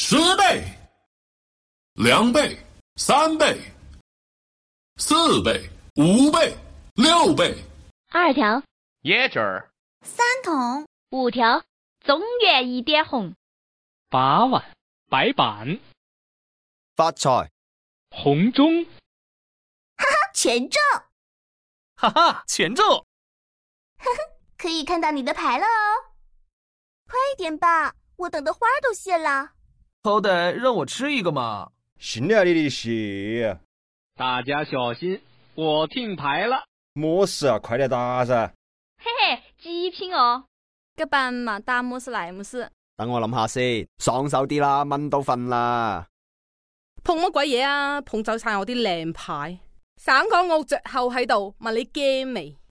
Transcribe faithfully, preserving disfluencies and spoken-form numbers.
十倍、两倍、三倍、四倍、五倍、六倍。 二条椰汁儿。 三桶。 五条中原一点红。 八万白板。 发财。 红中。 哈哈，全中。 哈哈，全中。 呵呵，可以看到你的牌了哦。快点吧，我等的花都谢了。 好歹让我吃一个嘛。 行了你的谢。 大家小心，我听牌了。 么事啊，快点打噻。 嘿嘿，极品哦。 個班嘛，打麼事嚟麼事？ 等我諗下先，爽手啲啦，蚊都瞓啦。 碰乜鬼嘢啊？碰走晒我啲靚牌，省港澳着後喺度，問你驚未？